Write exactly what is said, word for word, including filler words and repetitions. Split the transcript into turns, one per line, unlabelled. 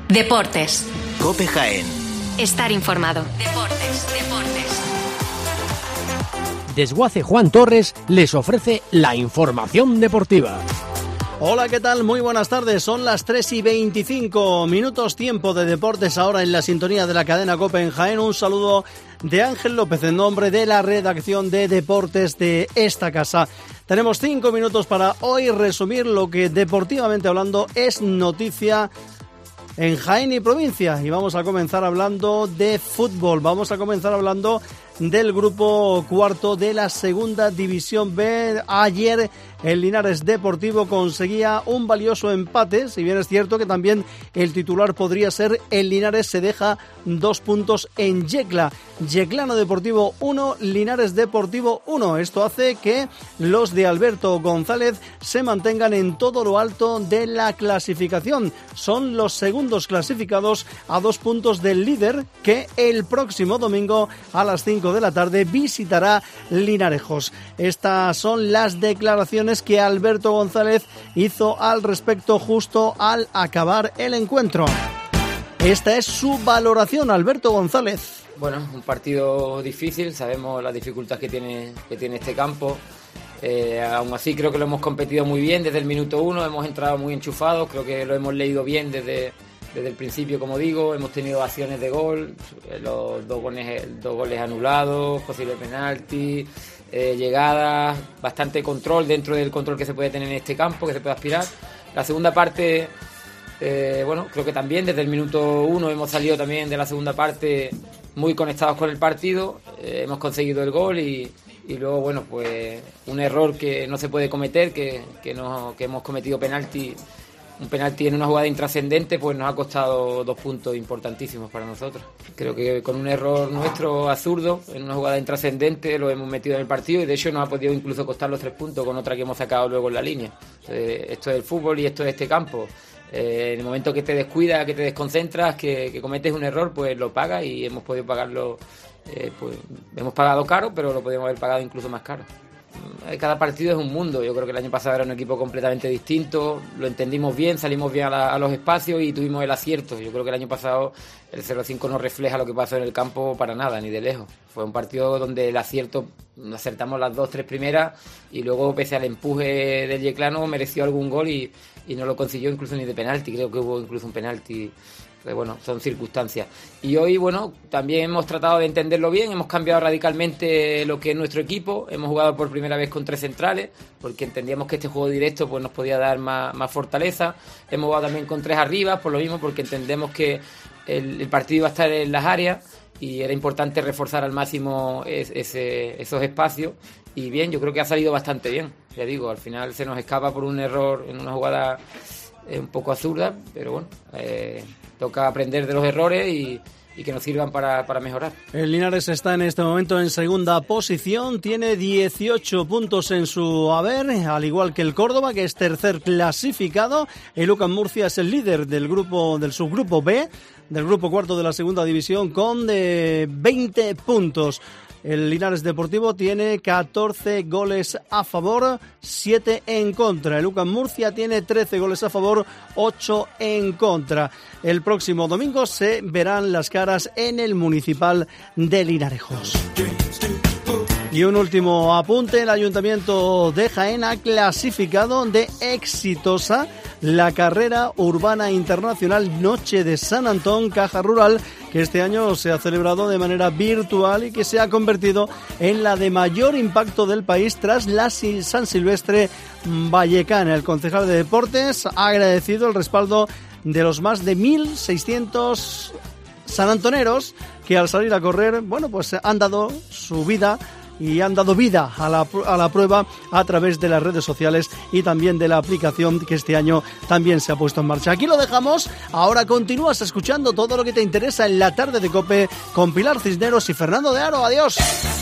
Deportes.
COPE Jaén.
Estar informado. Deportes, deportes.
Desguace Juan Torres les ofrece la información deportiva.
Hola, ¿qué tal? Muy buenas tardes. Son las tres y veinticinco minutos, tiempo de deportes ahora en la sintonía de la cadena COPE en Jaén. Un saludo de Ángel López en nombre de la redacción de deportes de esta casa. Tenemos cinco minutos para hoy resumir lo que deportivamente hablando es noticia en Jaén y provincia, y vamos a comenzar hablando de fútbol. Vamos a comenzar hablando del grupo cuarto de la segunda división B. Ayer el Linares Deportivo conseguía un valioso empate, si bien es cierto que también el titular podría ser el Linares se deja dos puntos en Yecla. Yeclano Deportivo uno, Linares Deportivo uno. Esto hace que los de Alberto González se mantengan en todo lo alto de la clasificación. Son los segundos clasificados a dos puntos del líder, que el próximo domingo a las cinco de la tarde visitará Linarejos. Estas son las declaraciones que Alberto González hizo al respecto justo al acabar el encuentro. Esta es su valoración, Alberto González.
Bueno, un partido difícil, sabemos las dificultades que tiene, que tiene este campo. Eh, aún así creo que lo hemos competido muy bien desde el minuto uno, hemos entrado muy enchufados, creo que lo hemos leído bien desde, desde el principio, como digo, hemos tenido acciones de gol, los dos goles, dos goles anulados, posible penalti, eh, llegadas, bastante control dentro del control que se puede tener en este campo, que se puede aspirar. La segunda parte, eh, bueno, creo que también desde el minuto uno hemos salido también de la segunda parte muy conectados con el partido, eh, hemos conseguido el gol y, y luego, bueno, pues un error que no se puede cometer, que, que, no, que hemos cometido penalti, un penalti en una jugada intrascendente, pues nos ha costado dos puntos importantísimos para nosotros. Creo que con un error nuestro absurdo, en una jugada intrascendente, lo hemos metido en el partido y de hecho nos ha podido incluso costar los tres puntos con otra que hemos sacado luego en la línea. Eh, esto es el fútbol y esto es este campo. Eh, en el momento que te descuidas, que te desconcentras, que, que cometes un error, pues lo pagas y hemos podido pagarlo, eh, pues hemos pagado caro, pero lo podríamos haber pagado incluso más caro. Cada partido es un mundo. Yo creo que el año pasado era un equipo completamente distinto, lo entendimos bien, salimos bien a, la, a los espacios y tuvimos el acierto. Yo creo que el año pasado el cero cinco no refleja lo que pasó en el campo para nada, ni de lejos. Fue un partido donde el acierto, acertamos las dos, tres primeras y luego, pese al empuje del yeclano, mereció algún gol y, y no lo consiguió incluso ni de penalti. Creo que hubo incluso un penalti. Bueno, son circunstancias. Y hoy, bueno, también hemos tratado de entenderlo bien, hemos cambiado radicalmente lo que es nuestro equipo, hemos jugado por primera vez con tres centrales, porque entendíamos que este juego directo pues nos podía dar más, más fortaleza. Hemos jugado también con tres arriba, por lo mismo, porque entendemos que el, el partido iba a estar en las áreas y era importante reforzar al máximo es, ese, esos espacios. Y bien, yo creo que ha salido bastante bien, ya digo, al final se nos escapa por un error en una jugada eh, un poco absurda, pero bueno, eh, toca aprender de los errores y, y que nos sirvan para, para mejorar.
El Linares está en este momento en segunda posición, tiene dieciocho puntos en su haber, al igual que el Córdoba, que es tercer clasificado. El U C A M Murcia es el líder del grupo del subgrupo B, del grupo cuarto de la segunda división, con de veinte puntos. El Linares Deportivo tiene catorce goles a favor, siete en contra. El U C A M Murcia tiene trece goles a favor, ocho en contra. El próximo domingo se verán las caras en el Municipal de Linarejos. Y un último apunte, el Ayuntamiento de Jaén ha clasificado de exitosa la carrera urbana internacional Noche de San Antón Caja Rural, que este año se ha celebrado de manera virtual y que se ha convertido en la de mayor impacto del país tras la San Silvestre Vallecana. El concejal de Deportes ha agradecido el respaldo de los más de mil seiscientos sanantoneros que al salir a correr, bueno, pues han dado su vida y han dado vida a la, a la prueba a través de las redes sociales y también de la aplicación que este año también se ha puesto en marcha. Aquí lo dejamos, ahora continúas escuchando todo lo que te interesa en la tarde de COPE con Pilar Cisneros y Fernando de Aro. Adiós.